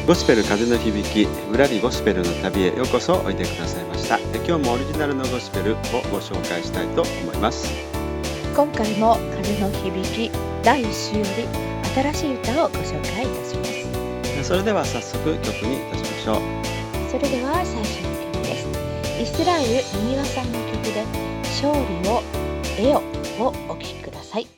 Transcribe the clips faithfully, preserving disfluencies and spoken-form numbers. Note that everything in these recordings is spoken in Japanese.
ゴスペル風の響き、ぶらりゴスペルの旅へようこそおいでくださいました。今日もオリジナルのゴスペルをご紹介したいと思います。 今回も風の響きだいいっ週より新しい歌をご紹介いたします。 それでは早速曲にいたしましょう。 それでは最初の曲です。イスラエルみにわさんの曲で勝利を得よをお聴きください。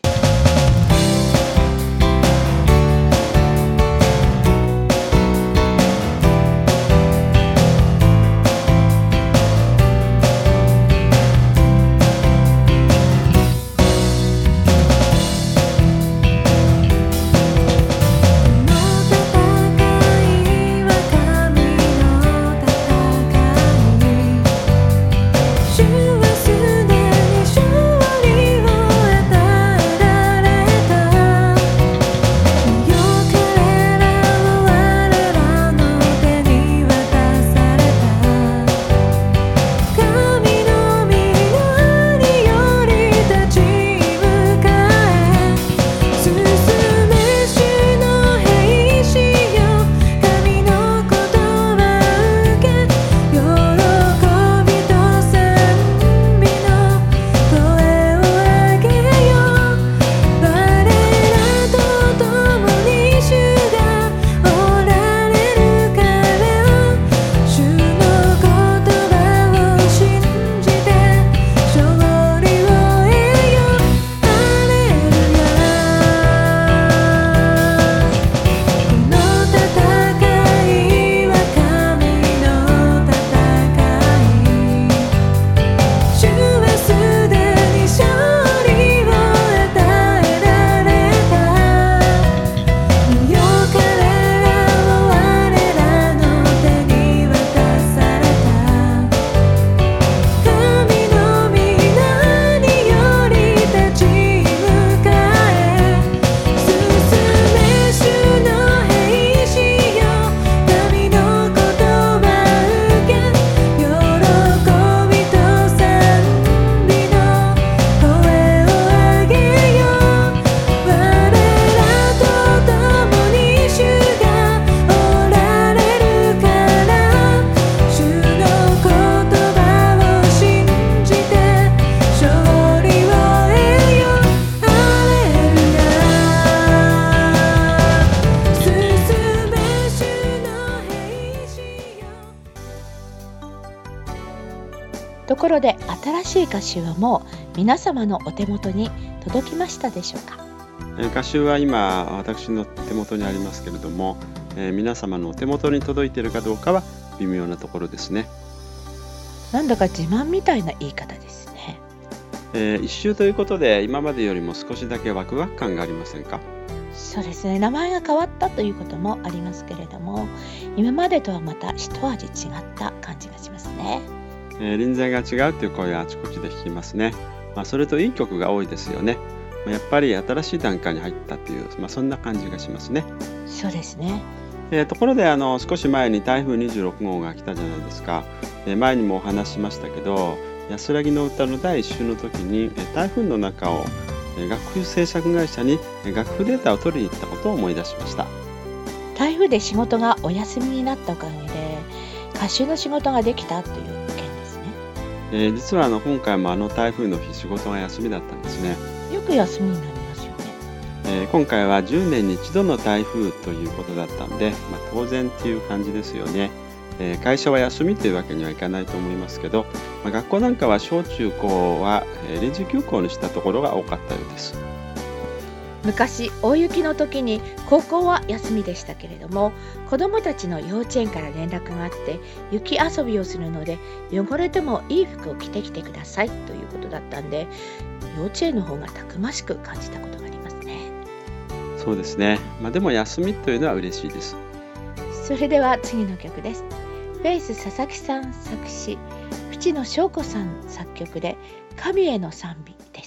ところで新しい歌集はもう皆様のお手元に届きましたでしょうか。 歌集は今私の手元にありますけれども、えー、皆様のお手元に届いているかどうかは微妙なところですね。 なんだか自慢みたいな言い方ですね。 えー、一周ということで今までよりも少しだけワクワク感がありませんか。 そうですね、名前が変わったということもありますけれども、今までとはまた一味違った感じがしますね。 えー、臨在が違うという声はあちこちで聞きますね。まあ、それといい曲が多いですよね。やっぱり新しい段階に入ったという、まあ、そんな感じがしますね。 そうですね。 えー、ところであの少し前に台風にじゅうろく号が来たじゃないですか。えー、前にもお話ししましたけど、安らぎの歌のだいいっ週の時に、えー、台風の中を、えー、楽譜制作会社に、えー、楽譜データを取りに行ったことを思い出しました。 台風で仕事がお休みになったおかげで歌集の仕事ができたという件ですね。 えー、実はあの今回もあの台風の日仕事が休みだったんですね。 よく休みになりますよね。 えー、今回はじゅうねんに一度の台風ということだったんで、まあ、当然っていう感じですよね。えー、会社は休みというわけにはいかないと思いますけど、まあ、学校なんかは小中高は、えー、臨時休校にしたところが多かったようです。 昔大雪の時に高校は休みでしたけれども、子どもたちの幼稚園から連絡があって雪遊びをするので汚れてもいい服を着てきてくださいということだったんで、幼稚園の方がたくましく感じたことがありますね。 そうですね、まあ、でも休みというのは嬉しいです。 それでは次の曲です。フェイス佐々木さん作詞、淵野翔子さん作曲で神への賛美です。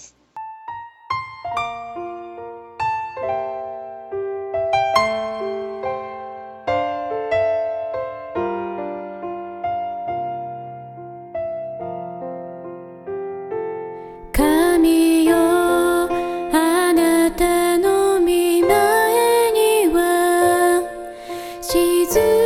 神よ、あなたの御前には静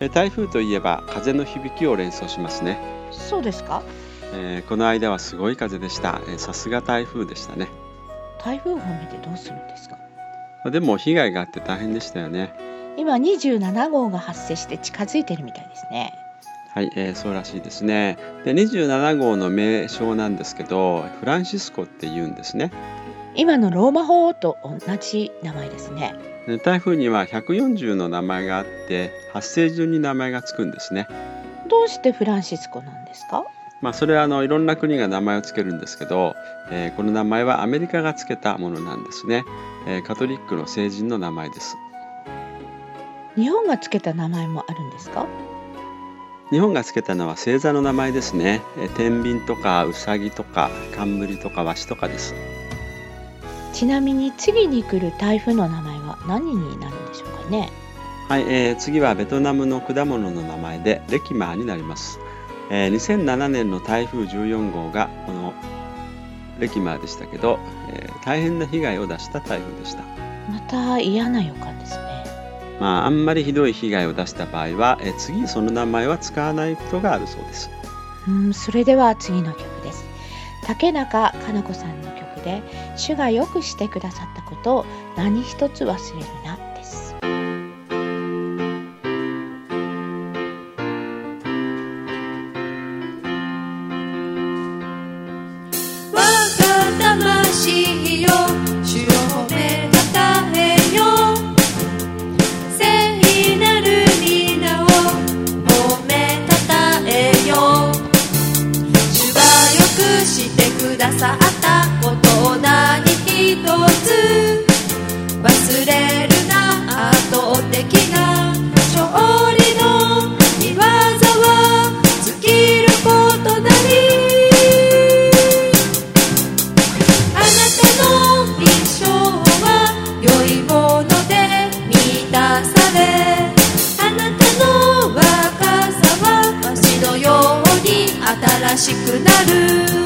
え台風といえば風の響きを連想しますね。 そうですか？ えーこの間はすごい風でした。えーさすが台風でしたね。 台風を褒めてどうするんですか？ でも被害があって大変でしたよね。 今にじゅうななごうが発生して近づいてるみたいですね。 はい、えーそうらしいですね。で、にじゅうななごうの名称なんですけど、フランシスコって言うんですね。 今のローマ法王と同じ名前ですね。 で台風にはひゃくよんじゅうの名前があって、発生順に名前がつくんですね。 どうしてフランシスコなんですか？ まあ、それはあのいろんな国が名前をつけるんですけど、えーこの名前はアメリカがつけたものなんですね。えーカトリックの聖人の名前です。 日本がつけた名前もあるんですか？ 日本がつけたのは星座の名前ですね。えー天秤とかウサギとか冠とかワシとかです。 ちなみに次に来る台風の名前は何になるんでしょうかね？ はい、えー次はベトナムの果物の名前でレキマーになります。えーにせんななねんの台風じゅうよんごうがこのレキマーでしたけど、えー大変な被害を出した台風でした。 また嫌な予感ですね。 まあ、あんまりひどい被害を出した場合は、えー次その名前は使わないことがあるそうです。 うん、それでは次の曲です。竹中かな子さんの曲で、主がよくしてくださったことを何一つ忘れるなです。 我が魂よ主を褒めたたえよ聖なる皆を褒めたたえよ主がよくしてくださったことを何一つ忘れるな圧倒的な勝利の御業は尽きることなりあなたの一生は良いもので満たされあなたの若さは足のように新しくなる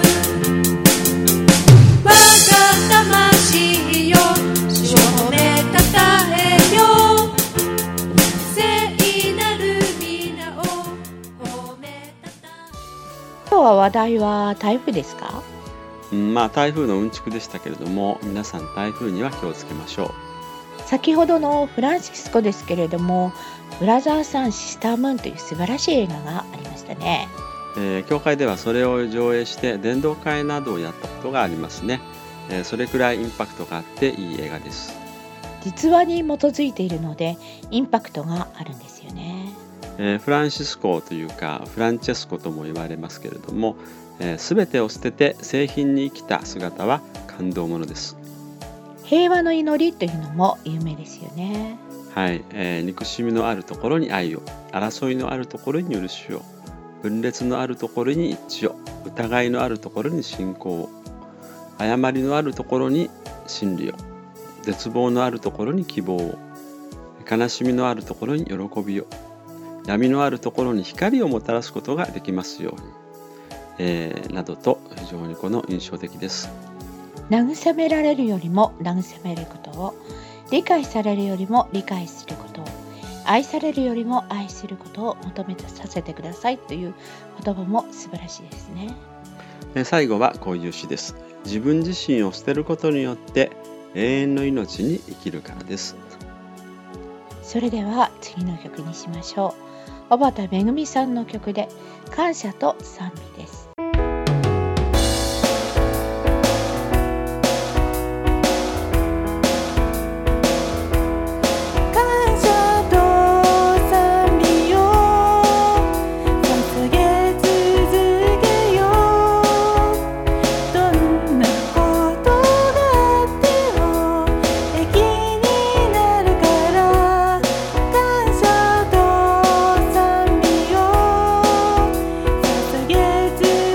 我が魂よ主を褒めたたえよ聖なる皆を褒めたたえ今日は話題は台風ですか？ うんまあ、台風のうんちくでしたけれども、皆さん台風には気をつけましょ先ほどのフランシスコですけれども、ブラザーサンシスタームーンという素晴らしい映画がありましたね。 う。えー教会ではそれを上映して伝道会などをやったことがありますね。えーそれくらいインパクトがあっていい映画です。 実話に基づいているのでインパクトがあるんですよね。 えーフランシスコというかフランチェスコとも言われますけれども、えー、全てを捨てて製品に生きた姿は感動ものです。 平和の祈りというのも有名ですよね。 はい、えー憎しみのあるところに愛を、争いのあるところに許しを、分裂のあるところに一致を、疑いのあるところに信仰を、誤りのあるところに真理を、絶望のあるところに希望を、悲しみのあるところに喜びを、闇のあるところに光をもたらすことができますように、えーなどと非常にこの印象的です。 慰められるよりも慰めることを、理解されるよりも理解することを、愛されるよりも愛することを求めさせてくださいという言葉も素晴らしいですね。 えー最後はこういう詩です。自分自身を捨てることによって永遠の命に生きるからです。 それでは次の曲にしましょう。小畑めぐみさんの曲で感謝と賛美です。 感謝と賛美を捧げ続けようどんなことがあっても益になるから感謝と賛美を捧げ続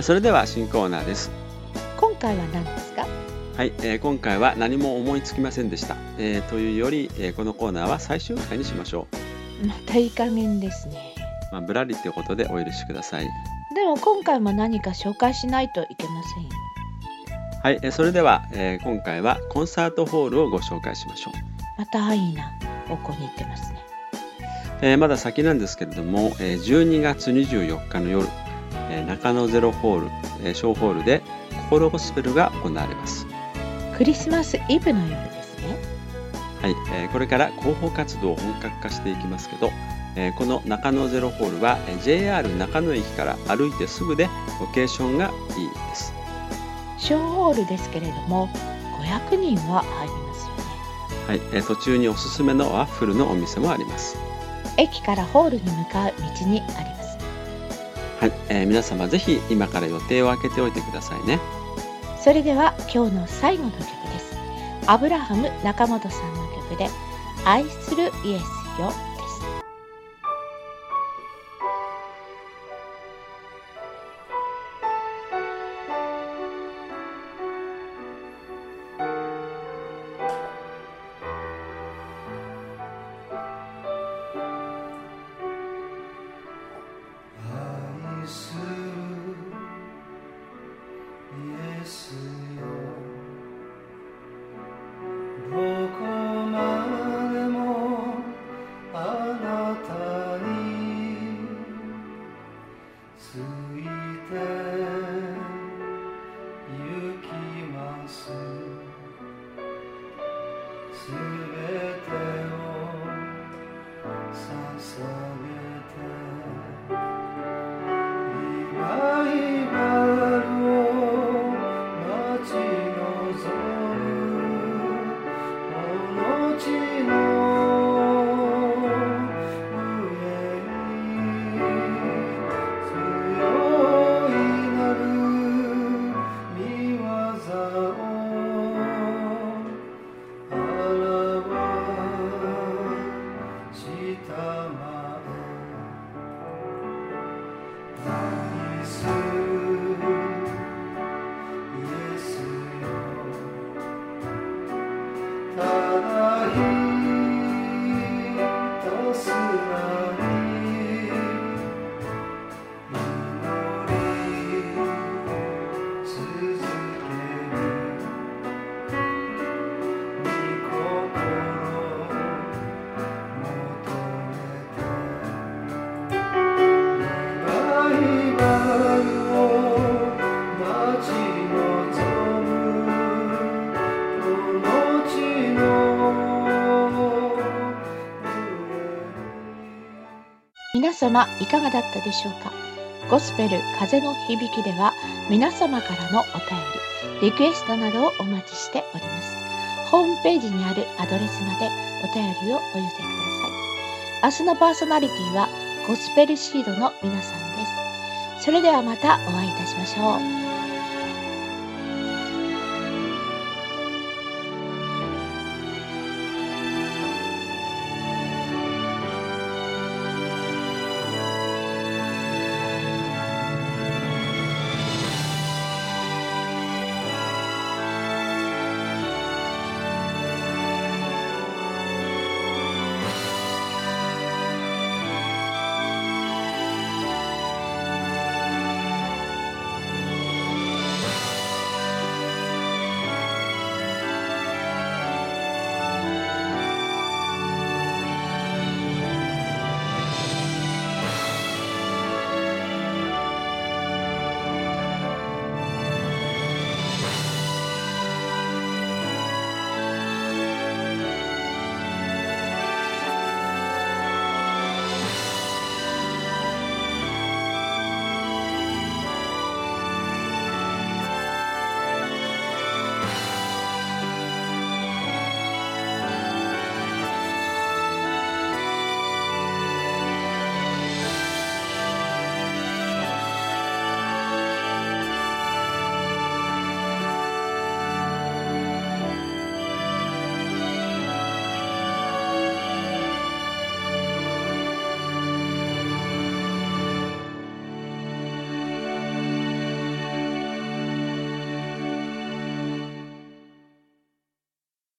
それでは新コーナーです。 今回は何ですか？ はい、えー今回は何も思いつきませんでした。えーというより、えーこのコーナーは最終回にしましょう。 またいい加減ですね。 まあ、ぶらりということでお許しください。 でも今回も何か紹介しないといけませんよ。 はい、えーそれでは、えー今回はコンサートホールをご紹介しましょう。 またいいな方向に行ってますね。 えーまだ先なんですけれども、えーじゅうにがつにじゅうよっかの夜、えー中野ゼロホール、えー小ホールで心ゴスペルが行われます。 クリスマスイブの夜ですね。 はい、えーこれから広報活動を本格化していきますけど、えーこの中野ゼロホールはえー ジェイアール 中野駅から歩いてすぐでロケーションがいいです。 小ホールですけれどもごひゃくにんは入りますよね。 はい、えー途中におすすめのワッフルのお店もあります。 駅からホールに向かう道にあります。 はい、えー皆様ぜひ今から予定を空けておいてくださいね。 それでは今日の最後の曲です。アブラハム中本さんの曲で愛するイエスよです。 愛するイエスよ、どこまでもあなたについて行きます。すべてを捧げてリバイバルを待ち望むこの地の上に強いなる御業を表したまえ。愛するイエスよ、ただひたすらに祈り続ける御心求めてリバイバルを待ち望むこの地の皆様いかがだったでしょうか？ゴスペル風の響きでは皆様からのお便り、リクエストなどをお待ちしております。ホームページにあるアドレスまでお便りをお寄せください。明日のパーソナリティはゴスペルシードの皆さんです。それではまたお会いいたしましょう。